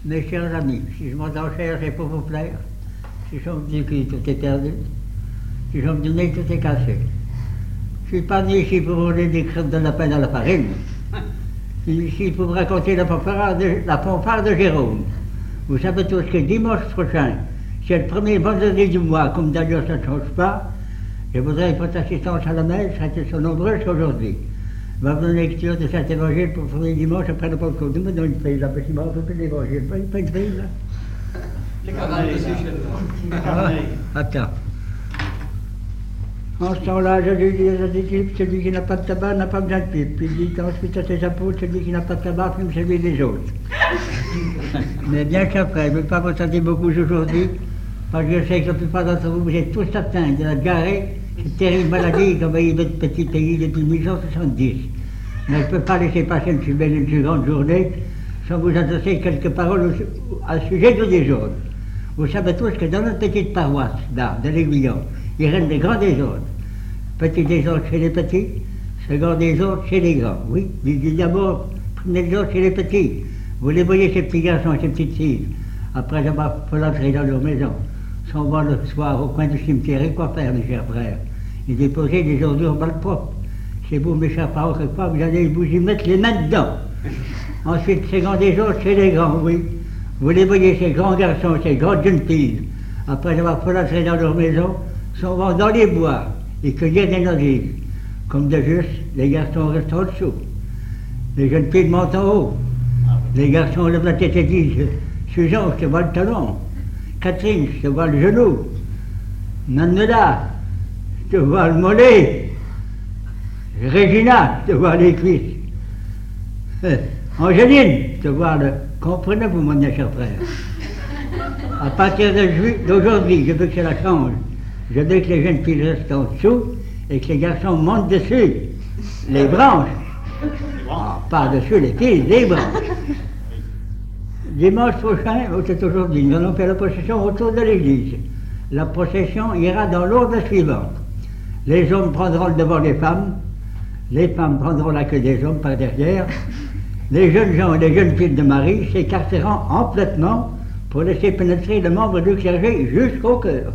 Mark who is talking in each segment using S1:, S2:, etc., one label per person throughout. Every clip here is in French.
S1: Mes chers amis, si je monte en chair, c'est pour vous plaire. Si je me dis que tout est perdu, si je me dis que tout est cassé. Je ne suis pas venu ici pour vous donner des crêpes de lapin à la farine. Je suis ici pour vous raconter la fanfare de Jérôme. Vous savez tous que dimanche prochain, c'est le premier vendredi du mois, comme d'ailleurs ça ne change pas, je voudrais que votre assistance à la messe soit nombreuse qu'aujourd'hui. Va vous donner lecture de cet évangile pour le premier dimanche après la Pentecôte. Nous dans une pays là, parce qu'il m'a rappelé l'évangile. Pas une pays là. Attends. En ce temps-là, Jésus dit aux disciples, celui qui n'a pas de tabac n'a pas besoin de pipe. Puis il dit ensuite à ses apôtres, celui qui n'a pas de tabac fume celui des autres. Mais bien qu'après, je ne veux pas vous attendre beaucoup aujourd'hui, parce que je sais que la plupart d'entre vous, vous êtes tous atteints de la diarrhée, cette terrible maladie qui envahit notre petit pays depuis 1870. Mais je ne peux pas laisser passer une si grande journée sans vous adresser quelques paroles à sujet du désordre. Vous savez tous que dans notre petite paroisse, là, de l'Aiguillon, il règne des grands désordres. Petit désordre chez les petits, second désordre chez les grands. Oui, il dit d'abord, premier désordre chez les petits. Vous les voyez, ces petits garçons, ces petites filles, après avoir folâtré dans leur maison, s'en vont le soir au coin du cimetière. Et quoi faire, mes chers frères? Ils déposaient des ordures malpropres. Chez vous, mes chers parents, quelque part, vous allez vous y mettre les mains dedans. Ensuite, second désordre chez les grands, oui. Vous les voyez, ces grands garçons, ces grandes jeunes filles, après avoir folâtré dans leur maison, s'en vont dans les bois et cueillir des noiselles. Comme de juste, les garçons restent en dessous. Les jeunes filles montent en haut. Les garçons lèvent la tête et disent « Suzanne, je te vois le talon. Catherine, je te vois le genou. Nanela, je te vois le mollet. Régina, je te vois les cuisses. Angéline, je te vois le... » Comprenez-vous, mon cher frère? À partir d'aujourd'hui, je veux que cela change. Je veux que les jeunes filles restent en dessous et que les garçons montent dessus. Les branches. Par-dessus les filles, les branches. Dimanche prochain, c'est aujourd'hui, nous allons faire la procession autour de l'église. La procession ira dans l'ordre suivant. Les hommes prendront le devant des femmes prendront la queue des hommes par derrière. Les jeunes gens et les jeunes filles de Marie s'écarteront complètement pour laisser pénétrer le membre du clergé jusqu'au cœur.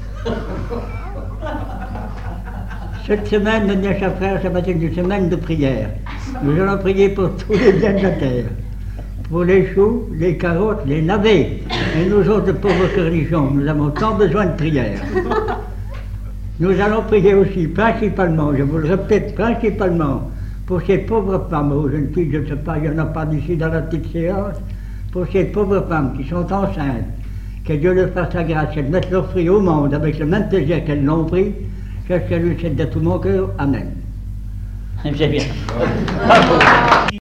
S1: Cette semaine, mes chers frères, ça va être une semaine de prière. Nous allons prier pour tous les biens de la terre, pour les choux, les carottes, les navets, et nous autres pauvres religions, nous avons tant besoin de prière. Nous allons prier aussi, principalement, je vous le répète, principalement, pour ces pauvres femmes, aux jeunes filles, je ne sais pas, il n'y en a pas d'ici dans la petite séance, pour ces pauvres femmes qui sont enceintes, que Dieu leur fasse la grâce, qu'elles mettent leur fruit au monde avec le même plaisir qu'elles l'ont pris, c'est ce que je lui souhaite de tout mon cœur. Amen.
S2: C'est bien.